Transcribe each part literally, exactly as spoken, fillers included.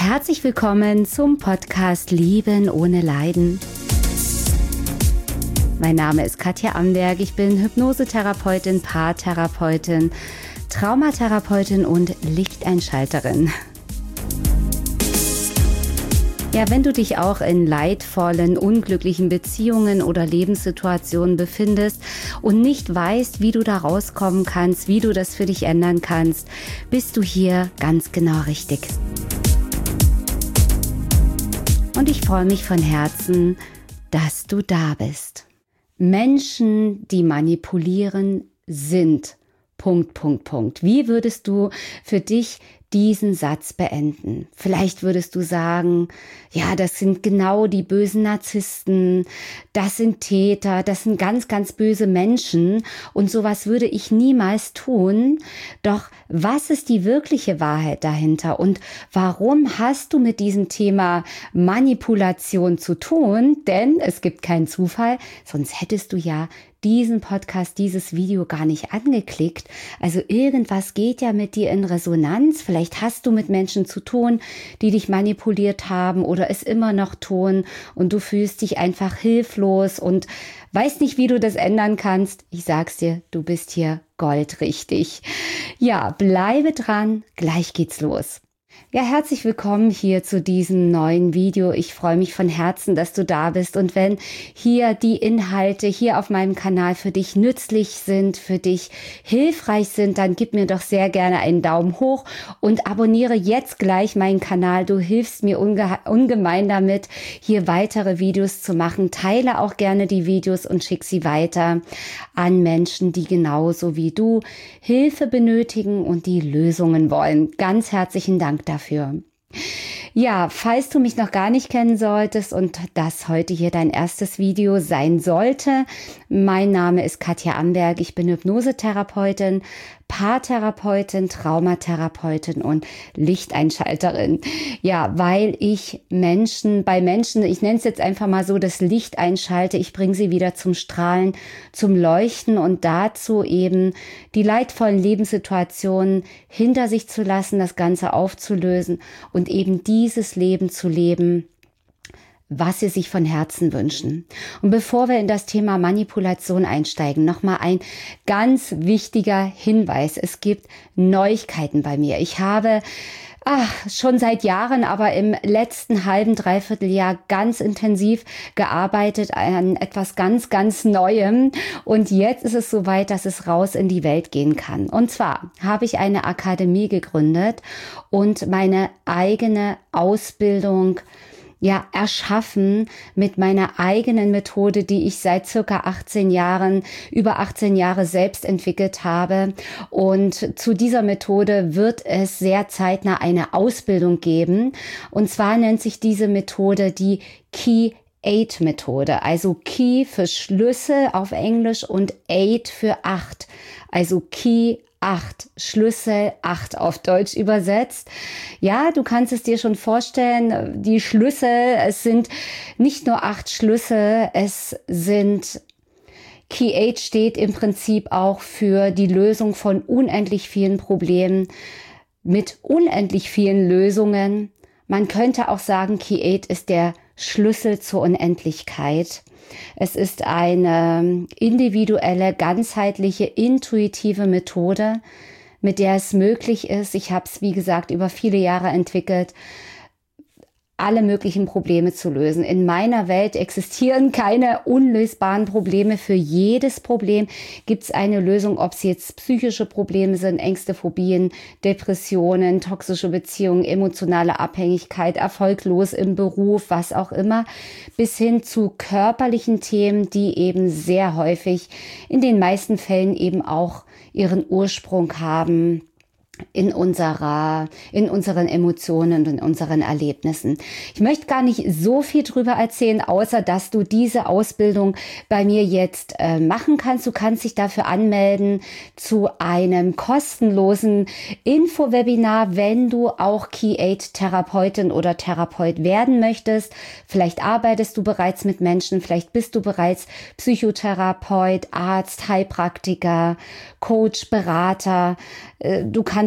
Herzlich willkommen zum Podcast Lieben ohne Leiden. Mein Name ist Katja Amberg, ich bin Hypnosetherapeutin, Paartherapeutin, Traumatherapeutin und Lichteinschalterin. Ja, wenn du dich auch in leidvollen, unglücklichen Beziehungen oder Lebenssituationen befindest und nicht weißt, wie du da rauskommen kannst, wie du das für dich ändern kannst, bist du hier ganz genau richtig. Und ich freue mich von Herzen, dass du da bist. Menschen, die manipulieren, sind Punkt, Punkt, Punkt. Wie würdest du für dich diesen Satz beenden? Vielleicht würdest du sagen, ja, das sind genau die bösen Narzissten, das sind Täter, das sind ganz, ganz böse Menschen und sowas würde ich niemals tun. Doch was ist die wirkliche Wahrheit dahinter und warum hast du mit diesem Thema Manipulation zu tun? Denn es gibt keinen Zufall, sonst hättest du ja diesen Podcast, dieses Video gar nicht angeklickt. Also irgendwas geht ja mit dir in Resonanz. Vielleicht hast du mit Menschen zu tun, die dich manipuliert haben oder es immer noch tun und du fühlst dich einfach hilflos und weißt nicht, wie du das ändern kannst. Ich sag's dir, du bist hier goldrichtig. Ja, bleibe dran, gleich geht's los. Ja, herzlich willkommen hier zu diesem neuen Video. Ich freue mich von Herzen, dass du da bist. Und wenn hier die Inhalte hier auf meinem Kanal für dich nützlich sind, für dich hilfreich sind, dann gib mir doch sehr gerne einen Daumen hoch und abonniere jetzt gleich meinen Kanal. Du hilfst mir unge- ungemein damit, hier weitere Videos zu machen. Teile auch gerne die Videos und schick sie weiter an Menschen, die genauso wie du Hilfe benötigen und die Lösungen wollen. Ganz herzlichen Dank dafür. Dafür. Ja, falls du mich noch gar nicht kennen solltest und das heute hier dein erstes Video sein sollte, mein Name ist Katja Amberg, ich bin Hypnosetherapeutin, Paartherapeutin, Traumatherapeutin und Lichteinschalterin. Ja, weil ich Menschen, bei Menschen, ich nenne es jetzt einfach mal so, das Licht einschalte, ich bringe sie wieder zum Strahlen, zum Leuchten und dazu eben die leidvollen Lebenssituationen hinter sich zu lassen, das Ganze aufzulösen und eben dieses Leben zu leben, was sie sich von Herzen wünschen. Und bevor wir in das Thema Manipulation einsteigen, nochmal ein ganz wichtiger Hinweis. Es gibt Neuigkeiten bei mir. Ich habe ach, schon seit Jahren, aber im letzten halben, dreiviertel Jahr ganz intensiv gearbeitet an etwas ganz, ganz Neuem. Und jetzt ist es soweit, dass es raus in die Welt gehen kann. Und zwar habe ich eine Akademie gegründet und meine eigene Ausbildung ja, erschaffen mit meiner eigenen Methode, die ich seit circa achtzehn Jahren, über achtzehn Jahre selbst entwickelt habe. Und zu dieser Methode wird es sehr zeitnah eine Ausbildung geben. Und zwar nennt sich diese Methode die Key Eight Methode. Also Key für Schlüssel auf Englisch und Eight für acht. Also Key Acht, Schlüssel, acht auf Deutsch übersetzt. Ja, du kannst es dir schon vorstellen, die Schlüssel, es sind nicht nur acht Schlüssel, es sind, Key Eight steht im Prinzip auch für die Lösung von unendlich vielen Problemen mit unendlich vielen Lösungen. Man könnte auch sagen, Key Eight ist der Schlüssel zur Unendlichkeit. Es ist eine individuelle, ganzheitliche, intuitive Methode, mit der es möglich ist, ich habe es wie gesagt über viele Jahre entwickelt, alle möglichen Probleme zu lösen. In meiner Welt existieren keine unlösbaren Probleme. Für jedes Problem gibt es eine Lösung, ob es jetzt psychische Probleme sind, Ängste, Phobien, Depressionen, toxische Beziehungen, emotionale Abhängigkeit, erfolglos im Beruf, was auch immer, bis hin zu körperlichen Themen, die eben sehr häufig, in den meisten Fällen eben auch ihren Ursprung haben in unserer, in unseren Emotionen und in unseren Erlebnissen. Ich möchte gar nicht so viel drüber erzählen, außer dass du diese Ausbildung bei mir jetzt äh, machen kannst. Du kannst dich dafür anmelden zu einem kostenlosen Info-Webinar, wenn du auch Key Eight Therapeutin oder Therapeut werden möchtest. Vielleicht arbeitest du bereits mit Menschen, vielleicht bist du bereits Psychotherapeut, Arzt, Heilpraktiker, Coach, Berater. Äh, du kannst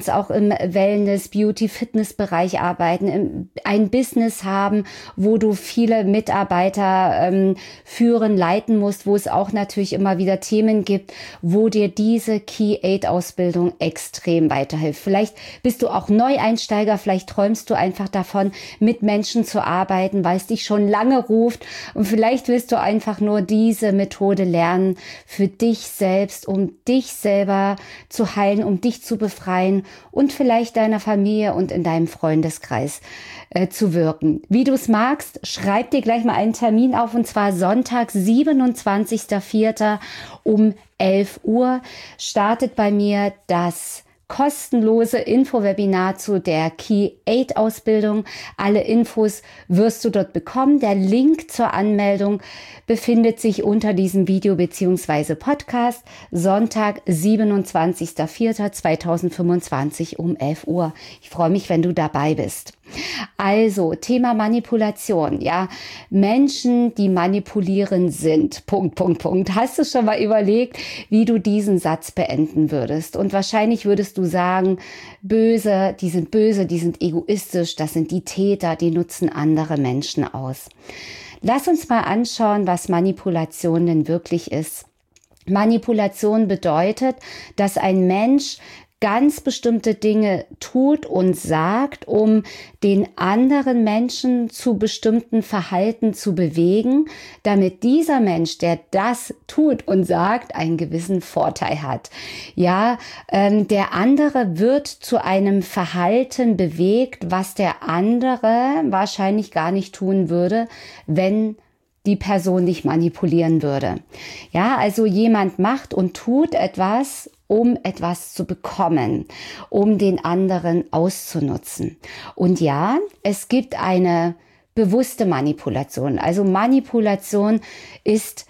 kannst auch im Wellness-, Beauty-, Fitness-Bereich arbeiten, ein Business haben, wo du viele Mitarbeiter ähm, führen, leiten musst, wo es auch natürlich immer wieder Themen gibt, wo dir diese Key Eight Ausbildung extrem weiterhilft. Vielleicht bist du auch Neueinsteiger, vielleicht träumst du einfach davon, mit Menschen zu arbeiten, weil es dich schon lange ruft, und vielleicht willst du einfach nur diese Methode lernen für dich selbst, um dich selber zu heilen, um dich zu befreien und vielleicht deiner Familie und in deinem Freundeskreis äh, zu wirken. Wie du es magst, schreib dir gleich mal einen Termin auf, und zwar Sonntag, siebenundzwanzigster vierter um elf Uhr startet bei mir das kostenlose Infowebinar zu der Key Eight Ausbildung. Alle Infos wirst du dort bekommen. Der Link zur Anmeldung befindet sich unter diesem Video bzw. Podcast. Sonntag, siebenundzwanzigster vierter zweitausendfünfundzwanzig um elf Uhr. Ich freue mich, wenn du dabei bist. Also, Thema Manipulation, ja. Menschen, die manipulieren sind, Punkt, Punkt, Punkt. Hast du schon mal überlegt, wie du diesen Satz beenden würdest? Und wahrscheinlich würdest du sagen, böse, die sind böse, die sind egoistisch, das sind die Täter, die nutzen andere Menschen aus. Lass uns mal anschauen, was Manipulation denn wirklich ist. Manipulation bedeutet, dass ein Mensch ganz bestimmte Dinge tut und sagt, um den anderen Menschen zu bestimmten Verhalten zu bewegen, damit dieser Mensch, der das tut und sagt, einen gewissen Vorteil hat. Ja, ähm, der andere wird zu einem Verhalten bewegt, was der andere wahrscheinlich gar nicht tun würde, wenn die Person nicht manipulieren würde. Ja, also jemand macht und tut etwas, um etwas zu bekommen, um den anderen auszunutzen. Und ja, es gibt eine bewusste Manipulation. Also Manipulation ist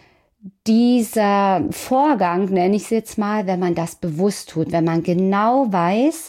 dieser Vorgang, nenne ich es jetzt mal, wenn man das bewusst tut, wenn man genau weiß,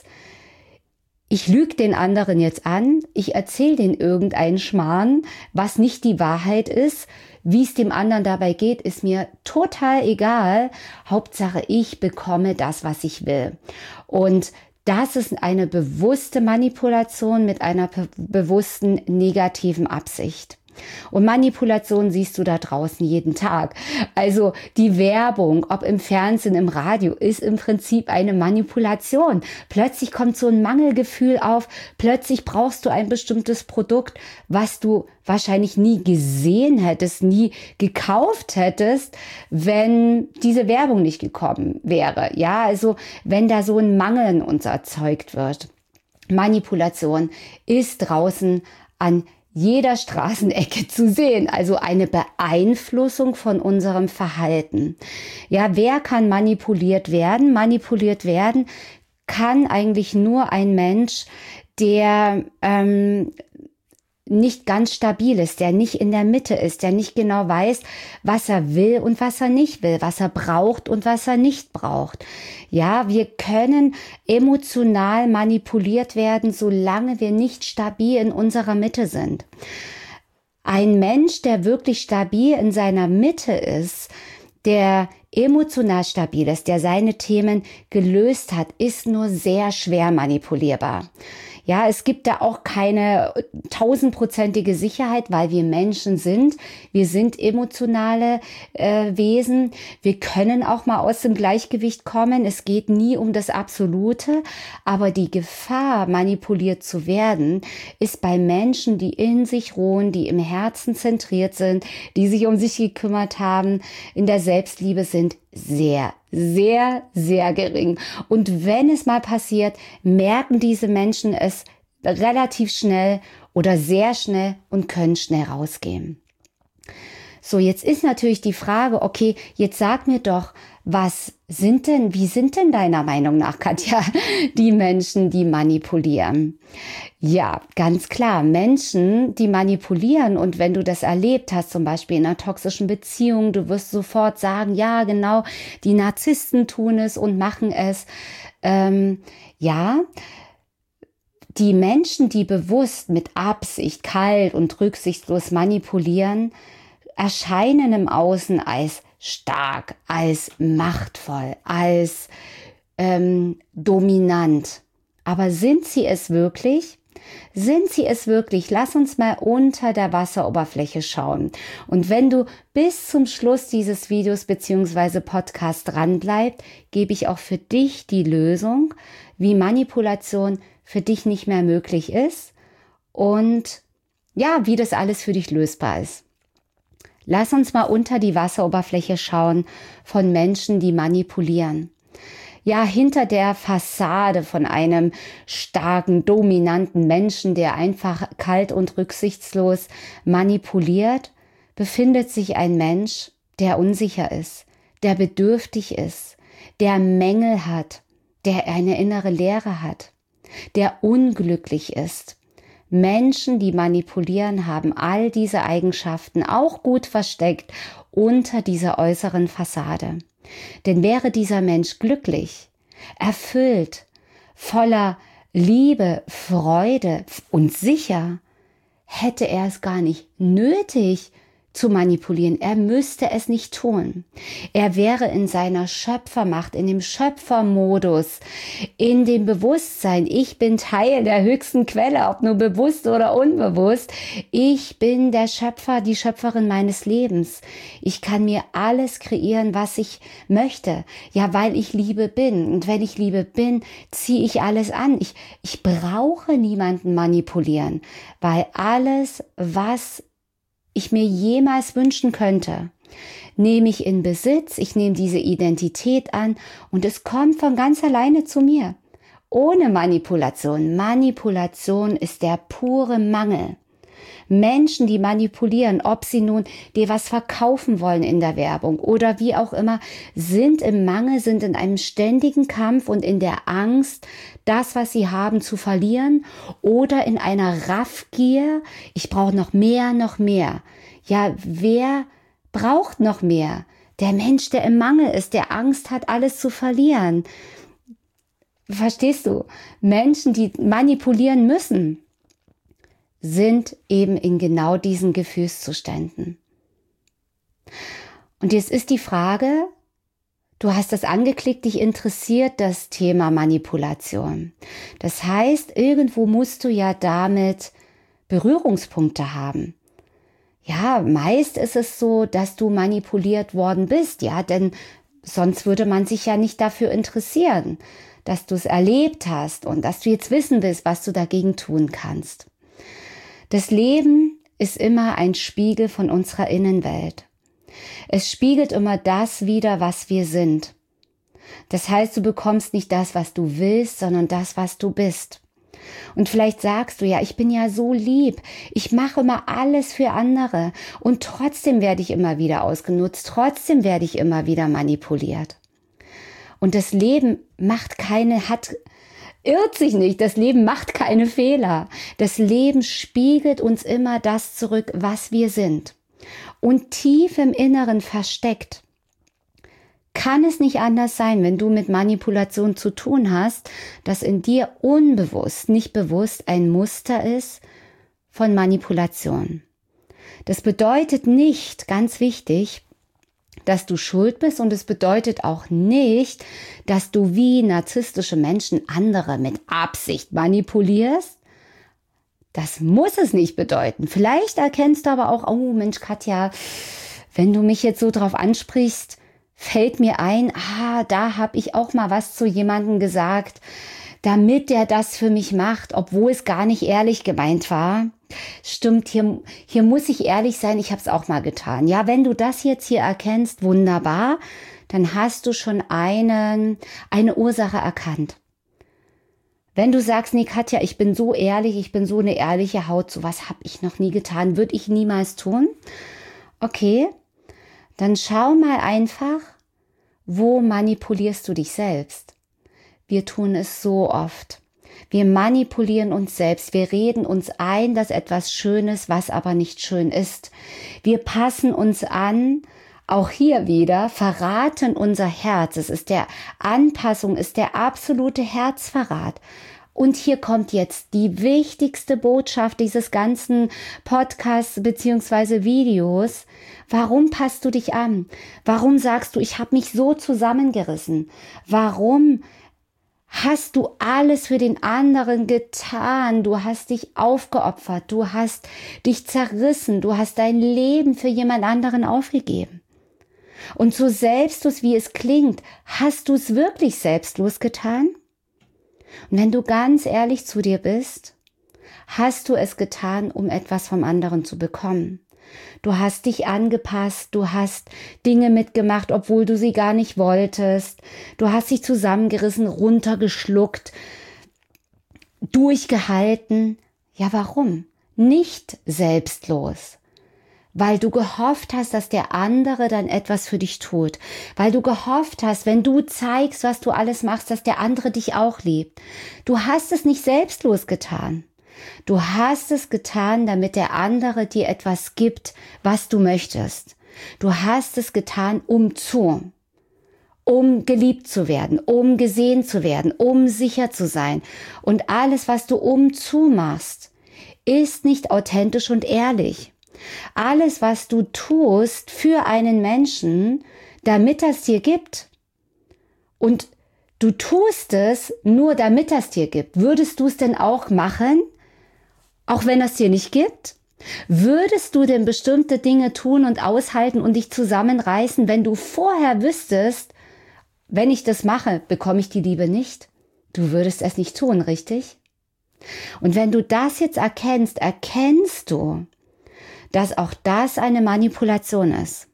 ich lüge den anderen jetzt an, ich erzähle den irgendeinen Schmarrn, was nicht die Wahrheit ist. Wie es dem anderen dabei geht, ist mir total egal. Hauptsache, ich bekomme das, was ich will. Und das ist eine bewusste Manipulation mit einer bewussten negativen Absicht. Und Manipulation siehst du da draußen jeden Tag. Also die Werbung, ob im Fernsehen, im Radio, ist im Prinzip eine Manipulation. Plötzlich kommt so ein Mangelgefühl auf, plötzlich brauchst du ein bestimmtes Produkt, was du wahrscheinlich nie gesehen hättest, nie gekauft hättest, wenn diese Werbung nicht gekommen wäre. Ja, also wenn da so ein Mangel in uns erzeugt wird. Manipulation ist draußen an jeder Straßenecke zu sehen, also eine Beeinflussung von unserem Verhalten. Ja, wer kann manipuliert werden? Manipuliert werden kann eigentlich nur ein Mensch, der ähm, nicht ganz stabil ist, der nicht in der Mitte ist, der nicht genau weiß, was er will und was er nicht will, was er braucht und was er nicht braucht. Ja, wir können emotional manipuliert werden, solange wir nicht stabil in unserer Mitte sind. Ein Mensch, der wirklich stabil in seiner Mitte ist, der emotional stabil ist, der seine Themen gelöst hat, ist nur sehr schwer manipulierbar. Ja, es gibt da auch keine tausendprozentige Sicherheit, weil wir Menschen sind. Wir sind emotionale äh, Wesen. Wir können auch mal aus dem Gleichgewicht kommen. Es geht nie um das Absolute. Aber die Gefahr, manipuliert zu werden, ist bei Menschen, die in sich ruhen, die im Herzen zentriert sind, die sich um sich gekümmert haben, in der Selbstliebe sind, sehr, sehr, sehr gering. Und wenn es mal passiert, merken diese Menschen es relativ schnell oder sehr schnell und können schnell rausgehen. So, jetzt ist natürlich die Frage, okay, jetzt sag mir doch, was sind denn, wie sind denn deiner Meinung nach, Katja, die Menschen, die manipulieren? Ja, ganz klar, Menschen, die manipulieren, und wenn du das erlebt hast, zum Beispiel in einer toxischen Beziehung, du wirst sofort sagen, ja, genau, die Narzissten tun es und machen es. Ähm, ja, die Menschen, die bewusst mit Absicht, kalt und rücksichtslos manipulieren, erscheinen im Außen als stark, als machtvoll, als ähm, dominant. Aber sind sie es wirklich? Sind sie es wirklich? Lass uns mal unter der Wasseroberfläche schauen. Und wenn du bis zum Schluss dieses Videos bzw. Podcast dranbleibst, gebe ich auch für dich die Lösung, wie Manipulation für dich nicht mehr möglich ist und ja, wie das alles für dich lösbar ist. Lass uns mal unter die Wasseroberfläche schauen von Menschen, die manipulieren. Ja, hinter der Fassade von einem starken, dominanten Menschen, der einfach kalt und rücksichtslos manipuliert, befindet sich ein Mensch, der unsicher ist, der bedürftig ist, der Mängel hat, der eine innere Leere hat, der unglücklich ist. Menschen, die manipulieren, haben all diese Eigenschaften auch gut versteckt unter dieser äußeren Fassade. Denn wäre dieser Mensch glücklich, erfüllt, voller Liebe, Freude und sicher, hätte er es gar nicht nötig zu manipulieren. Er müsste es nicht tun. Er wäre in seiner Schöpfermacht, in dem Schöpfermodus, in dem Bewusstsein. Ich bin Teil der höchsten Quelle, ob nur bewusst oder unbewusst. Ich bin der Schöpfer, die Schöpferin meines Lebens. Ich kann mir alles kreieren, was ich möchte. Ja, weil ich Liebe bin. Und wenn ich Liebe bin, ziehe ich alles an. Ich, ich brauche niemanden manipulieren, weil alles, was ich mir jemals wünschen könnte, nehme ich in Besitz, ich nehme diese Identität an und es kommt von ganz alleine zu mir. Ohne Manipulation. Manipulation ist der pure Mangel. Menschen, die manipulieren, ob sie nun dir was verkaufen wollen in der Werbung oder wie auch immer, sind im Mangel, sind in einem ständigen Kampf und in der Angst, das, was sie haben, zu verlieren oder in einer Raffgier, ich brauche noch mehr, noch mehr. Ja, wer braucht noch mehr? Der Mensch, der im Mangel ist, der Angst hat, alles zu verlieren. Verstehst du? Menschen, die manipulieren müssen, sind eben in genau diesen Gefühlszuständen. Und jetzt ist die Frage, du hast das angeklickt, dich interessiert das Thema Manipulation. Das heißt, irgendwo musst du ja damit Berührungspunkte haben. Ja, meist ist es so, dass du manipuliert worden bist, ja, denn sonst würde man sich ja nicht dafür interessieren, dass du es erlebt hast und dass du jetzt wissen willst, was du dagegen tun kannst. Das Leben ist immer ein Spiegel von unserer Innenwelt. Es spiegelt immer das wider, was wir sind. Das heißt, du bekommst nicht das, was du willst, sondern das, was du bist. Und vielleicht sagst du, ja, ich bin ja so lieb, ich mache immer alles für andere und trotzdem werde ich immer wieder ausgenutzt, trotzdem werde ich immer wieder manipuliert. Und das Leben macht keine, hat Irrt sich nicht, das Leben macht keine Fehler. Das Leben spiegelt uns immer das zurück, was wir sind. Und tief im Inneren versteckt kann es nicht anders sein, wenn du mit Manipulation zu tun hast, dass in dir unbewusst, nicht bewusst ein Muster ist von Manipulation. Das bedeutet nicht, ganz wichtig, dass du schuld bist und es bedeutet auch nicht, dass du wie narzisstische Menschen andere mit Absicht manipulierst. Das muss es nicht bedeuten. Vielleicht erkennst du aber auch, oh Mensch Katja, wenn du mich jetzt so drauf ansprichst, fällt mir ein, ah, da habe ich auch mal was zu jemandem gesagt, damit der das für mich macht, obwohl es gar nicht ehrlich gemeint war. Stimmt, hier, hier muss ich ehrlich sein, ich habe es auch mal getan. Ja, wenn du das jetzt hier erkennst, wunderbar, dann hast du schon einen, eine Ursache erkannt. Wenn du sagst, nee Katja, ich bin so ehrlich, ich bin so eine ehrliche Haut, sowas habe ich noch nie getan, würde ich niemals tun. Okay, dann schau mal einfach, wo manipulierst du dich selbst? Wir tun es so oft. Wir manipulieren uns selbst. Wir reden uns ein, dass etwas schön ist, was aber nicht schön ist. Wir passen uns an, auch hier wieder, verraten unser Herz. Es ist der Anpassung, ist der absolute Herzverrat. Und hier kommt jetzt die wichtigste Botschaft dieses ganzen Podcasts beziehungsweise Videos. Warum passt du dich an? Warum sagst du, ich habe mich so zusammengerissen? Warum hast du alles für den anderen getan. Du hast dich aufgeopfert, du hast dich zerrissen, du hast dein Leben für jemand anderen aufgegeben. Und so selbstlos wie es klingt, hast du es wirklich selbstlos getan? Und wenn du ganz ehrlich zu dir bist, hast du es getan, um etwas vom anderen zu bekommen. Du hast dich angepasst, du hast Dinge mitgemacht, obwohl du sie gar nicht wolltest. Du hast dich zusammengerissen, runtergeschluckt, durchgehalten. Ja, warum? Nicht selbstlos. Weil du gehofft hast, dass der andere dann etwas für dich tut. Weil du gehofft hast, wenn du zeigst, was du alles machst, dass der andere dich auch liebt. Du hast es nicht selbstlos getan. Du hast es getan, damit der andere dir etwas gibt, was du möchtest. Du hast es getan, um zu, um geliebt zu werden, um gesehen zu werden, um sicher zu sein. Und alles, was du um zu machst, ist nicht authentisch und ehrlich. Alles, was du tust für einen Menschen, damit er es dir gibt. Und du tust es nur, damit er es dir gibt. Würdest du es denn auch machen? Auch wenn es dir nicht gibt? Würdest du denn bestimmte Dinge tun und aushalten und dich zusammenreißen, wenn du vorher wüsstest, wenn ich das mache, bekomme ich die Liebe nicht? Du würdest es nicht tun, richtig? Und wenn du das jetzt erkennst, erkennst du, dass auch das eine Manipulation ist.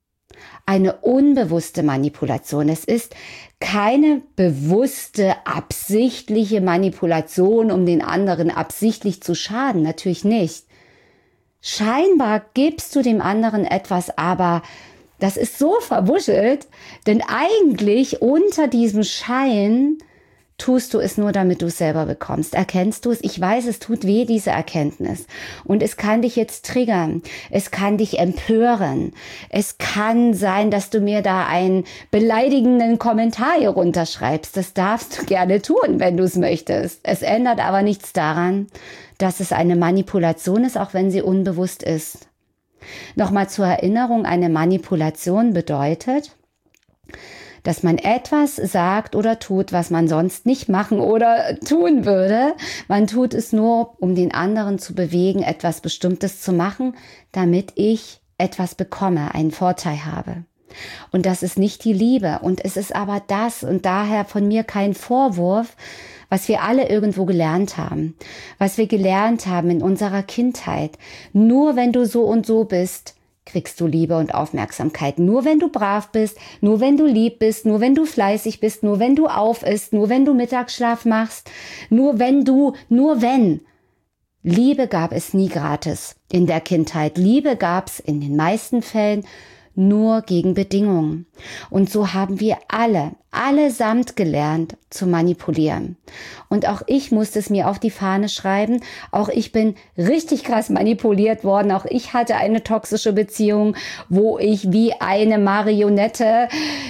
Eine unbewusste Manipulation. Es ist keine bewusste, absichtliche Manipulation, um den anderen absichtlich zu schaden. Natürlich nicht. Scheinbar gibst du dem anderen etwas, aber das ist so verwuschelt, denn eigentlich unter diesem Schein tust du es nur, damit du es selber bekommst. Erkennst du es? Ich weiß, es tut weh, diese Erkenntnis. Und es kann dich jetzt triggern. Es kann dich empören. Es kann sein, dass du mir da einen beleidigenden Kommentar hier runterschreibst. Das darfst du gerne tun, wenn du es möchtest. Es ändert aber nichts daran, dass es eine Manipulation ist, auch wenn sie unbewusst ist. Nochmal zur Erinnerung, eine Manipulation bedeutet, dass man etwas sagt oder tut, was man sonst nicht machen oder tun würde. Man tut es nur, um den anderen zu bewegen, etwas Bestimmtes zu machen, damit ich etwas bekomme, einen Vorteil habe. Und das ist nicht die Liebe. Und es ist aber das und daher von mir kein Vorwurf, was wir alle irgendwo gelernt haben. Was wir gelernt haben in unserer Kindheit. Nur wenn du so und so bist, kriegst du Liebe und Aufmerksamkeit. Nur wenn du brav bist, nur wenn du lieb bist, nur wenn du fleißig bist, nur wenn du auf isst, nur wenn du Mittagsschlaf machst, nur wenn du, nur wenn. Liebe gab es nie gratis in der Kindheit. Liebe gab es in den meisten Fällen nur gegen Bedingungen. Und so haben wir alle, allesamt gelernt zu manipulieren. Und auch ich musste es mir auf die Fahne schreiben. Auch ich bin richtig krass manipuliert worden. Auch ich hatte eine toxische Beziehung, wo ich wie eine Marionette,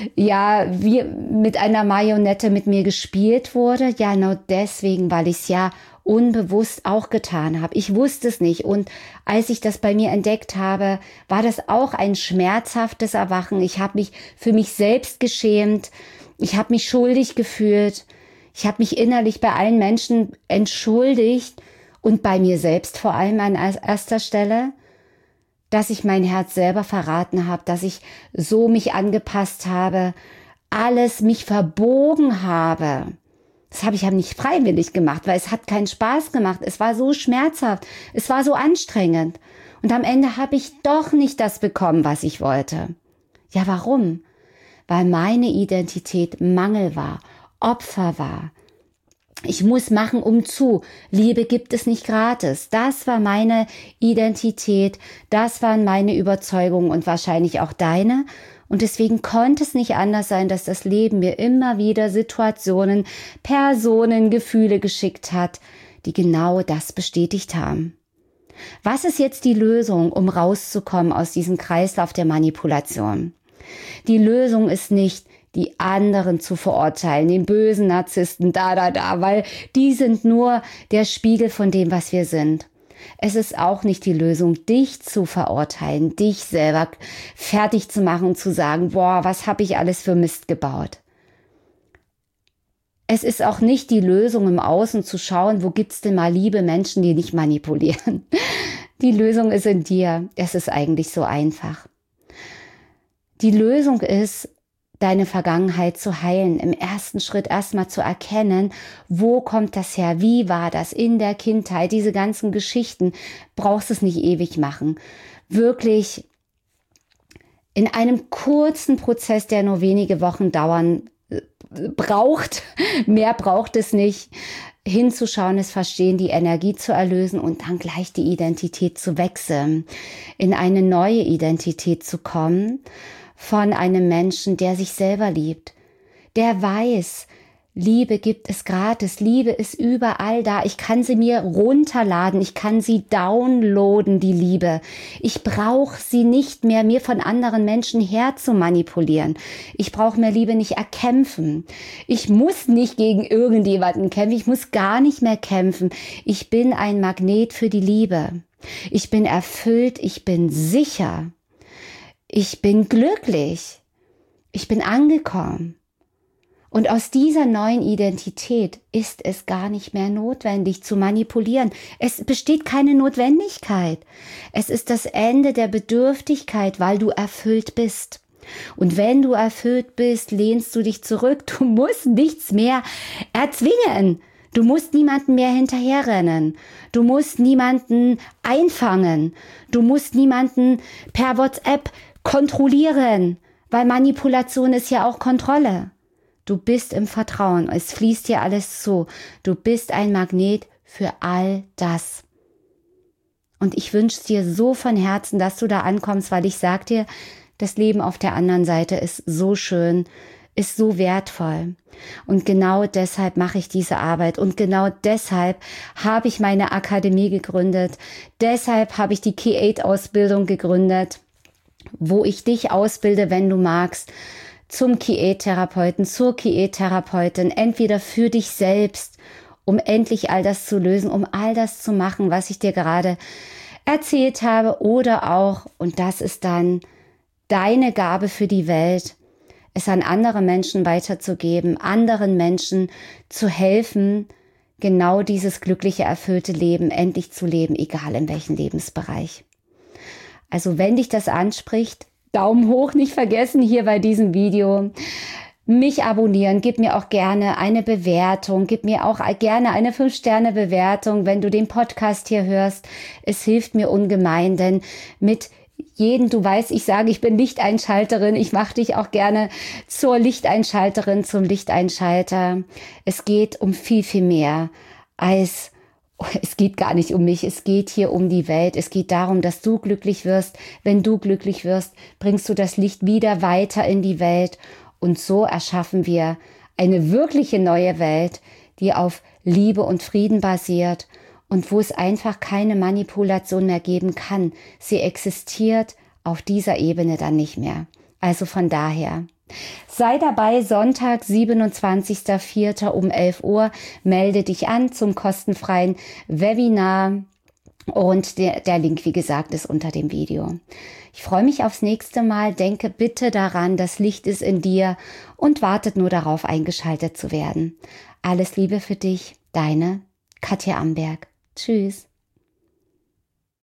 ja, wie mit einer Marionette mit mir gespielt wurde. Ja, genau deswegen, weil ich es ja unbewusst auch getan habe. Ich wusste es nicht. Und als ich das bei mir entdeckt habe, war das auch ein schmerzhaftes Erwachen. Ich habe mich für mich selbst geschämt. Ich habe mich schuldig gefühlt. Ich habe mich innerlich bei allen Menschen entschuldigt und bei mir selbst vor allem an erster Stelle, dass ich mein Herz selber verraten habe, dass ich so mich angepasst habe, alles mich verbogen habe. Das habe ich ja nicht freiwillig gemacht, weil es hat keinen Spaß gemacht. Es war so schmerzhaft, es war so anstrengend. Und am Ende habe ich doch nicht das bekommen, was ich wollte. Ja, warum? Weil meine Identität Mangel war, Opfer war. Ich muss machen, um zu. Liebe gibt es nicht gratis. Das war meine Identität, das waren meine Überzeugungen und wahrscheinlich auch deine. Und deswegen konnte es nicht anders sein, dass das Leben mir immer wieder Situationen, Personen, Gefühle geschickt hat, die genau das bestätigt haben. Was ist jetzt die Lösung, um rauszukommen aus diesem Kreislauf der Manipulation? Die Lösung ist nicht, die anderen zu verurteilen, den bösen Narzissten, da, da, da, weil die sind nur der Spiegel von dem, was wir sind. Es ist auch nicht die Lösung, dich zu verurteilen, dich selber fertig zu machen und zu sagen, boah, was habe ich alles für Mist gebaut. Es ist auch nicht die Lösung im Außen zu schauen, wo gibt's denn mal liebe Menschen, die nicht manipulieren. Die Lösung ist in dir. Es ist eigentlich so einfach. Die Lösung ist, deine Vergangenheit zu heilen. Im ersten Schritt erstmal zu erkennen, wo kommt das her? Wie war das in der Kindheit? Diese ganzen Geschichten brauchst es nicht ewig machen. Wirklich in einem kurzen Prozess, der nur wenige Wochen dauern braucht, mehr braucht es nicht, hinzuschauen, es verstehen, die Energie zu erlösen und dann gleich die Identität zu wechseln, in eine neue Identität zu kommen von einem Menschen, der sich selber liebt, der weiß, Liebe gibt es gratis, Liebe ist überall da, ich kann sie mir runterladen, ich kann sie downloaden, die Liebe. Ich brauche sie nicht mehr, mir von anderen Menschen her zu manipulieren. Ich brauche mir Liebe nicht erkämpfen. Ich muss nicht gegen irgendjemanden kämpfen, ich muss gar nicht mehr kämpfen. Ich bin ein Magnet für die Liebe. Ich bin erfüllt, ich bin sicher. Ich bin glücklich. Ich bin angekommen. Und aus dieser neuen Identität ist es gar nicht mehr notwendig zu manipulieren. Es besteht keine Notwendigkeit. Es ist das Ende der Bedürftigkeit, weil du erfüllt bist. Und wenn du erfüllt bist, lehnst du dich zurück. Du musst nichts mehr erzwingen. Du musst niemanden mehr hinterherrennen. Du musst niemanden einfangen. Du musst niemanden per WhatsApp kontrollieren, weil Manipulation ist ja auch Kontrolle. Du bist im Vertrauen, es fließt dir alles zu. Du bist ein Magnet für all das. Und ich wünsche dir so von Herzen, dass du da ankommst, weil ich sag dir, das Leben auf der anderen Seite ist so schön, ist so wertvoll. Und genau deshalb mache ich diese Arbeit und genau deshalb habe ich meine Akademie gegründet. Deshalb habe ich die Key acht Ausbildung gegründet, wo ich dich ausbilde, wenn du magst, zum Key acht Therapeuten, zur Key acht Therapeutin, entweder für dich selbst, um endlich all das zu lösen, um all das zu machen, was ich dir gerade erzählt habe, oder auch, und das ist dann deine Gabe für die Welt, es an andere Menschen weiterzugeben, anderen Menschen zu helfen, genau dieses glückliche, erfüllte Leben endlich zu leben, egal in welchem Lebensbereich. Also wenn dich das anspricht, Daumen hoch, nicht vergessen hier bei diesem Video. Mich abonnieren, gib mir auch gerne eine Bewertung, gib mir auch gerne eine fünf Sterne Bewertung, wenn du den Podcast hier hörst. Es hilft mir ungemein, denn mit jedem, du weißt, ich sage, ich bin Lichteinschalterin, ich mache dich auch gerne zur Lichteinschalterin, zum Lichteinschalter. Es geht um viel, viel mehr als Es geht gar nicht um mich, es geht hier um die Welt. Es geht darum, dass du glücklich wirst. Wenn du glücklich wirst, bringst du das Licht wieder weiter in die Welt. Und so erschaffen wir eine wirkliche neue Welt, die auf Liebe und Frieden basiert und wo es einfach keine Manipulation mehr geben kann. Sie existiert auf dieser Ebene dann nicht mehr. Also von daher, sei dabei, Sonntag, siebenundzwanzigster vierter um elf Uhr. Melde dich an zum kostenfreien Webinar und der, der Link, wie gesagt, ist unter dem Video. Ich freue mich aufs nächste Mal. Denke bitte daran, das Licht ist in dir und wartet nur darauf, eingeschaltet zu werden. Alles Liebe für dich, deine Katja Amberg. Tschüss.